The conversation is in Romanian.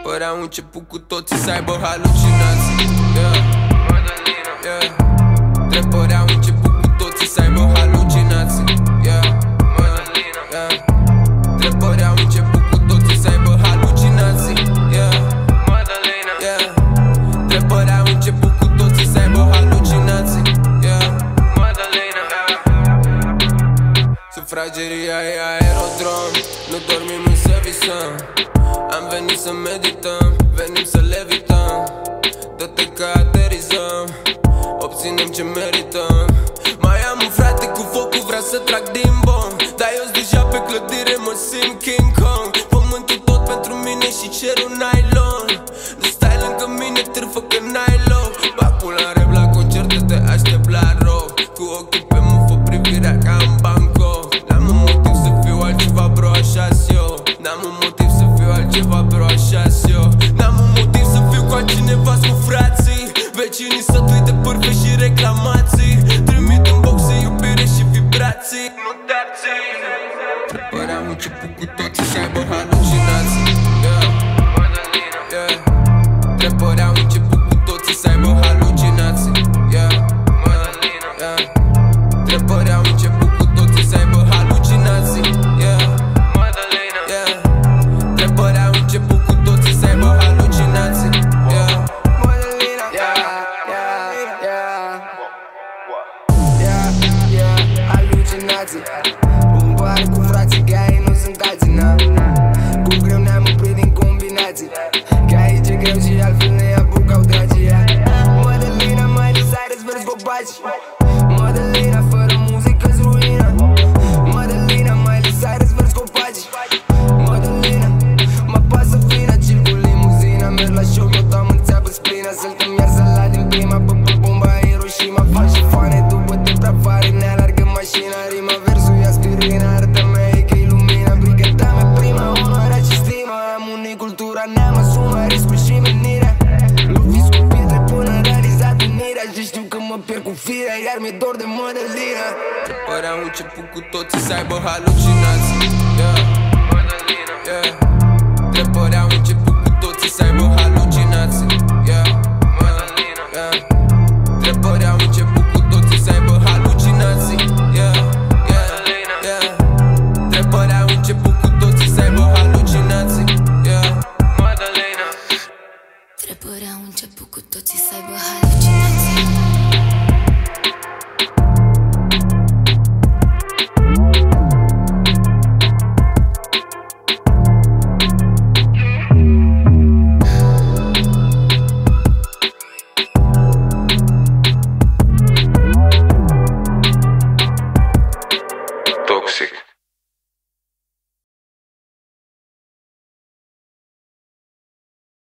Întrebări au început cu toții să aibă halucinații. Întrebări au început cu toții să aibă halucinații. Întrebări au început cu toții să aibă halucinații. Întrebări au început cu toții să aibă halucinații. Sufrageria e aerodrom, nu dormim în să visăm. Am venit să medităm, venim să levităm. Dă-te că aterizăm, obținem ce merităm. Mai am un frate cu focul, vrea să trag din bom, dar eu-s deja pe clădire, mă simt King Kong. Pământul tot pentru mine și cerul nylon. Nu stai lângă mine, târfă că n-ai loc. Bacul la rap la concerte, te aștept la rock. Cu ochii pe mufă, privirea ca în Bangkok. N-am un motiv să fiu altceva, bro, așa-s eu. N-am un motiv să fiu altceva, bro, așa-s eu. N-am un motiv să fiu cu altcineva, cu frații. Vecinii sătui de pârfe și reclamații. Trimit în boxe iubire și vibrații, nu terții. Întrebări au început cu toții să aibă halucinații. Întrebări au început cu toții să aibă halucinații. Întrebări au început cu toții să aibă halucinații. Întrebări au început cu toții să aibă halucinații. Halucinații. Un bar cu frații, că ei nu sunt alții, na. Cu greu ne-am oprit din combinații, că aici e greu și altfel ne apucau dragii. Mădălina, Miley Cyrus vers bobaci. Mădălina, fără muzică-s ruină. Mădălina, Miley Cyrus vers copaci. Mădălina, mă pasă vina, chill cu limuzina. Merg la show, eu doam în țeapă splina. Săltăm iar sala din prima, pe bomba Hiroshima. Fac și fane după te prea fare, ne alargă mașina. Rima, versul e aspirina, arată-mea e că ilumina. Brigada mea prima, onoarea și stima. Am unii cultura, ne-am asumat riscul și menirea. Loviți cu pietre până realizat unirea. Și știu că mă pierd cu firea, iar mi-e dor de Mădălina. Întrebări au început cu toții să aibă halucinații. Întrebări au început cu toții să aibă halucinații. Întrebări au început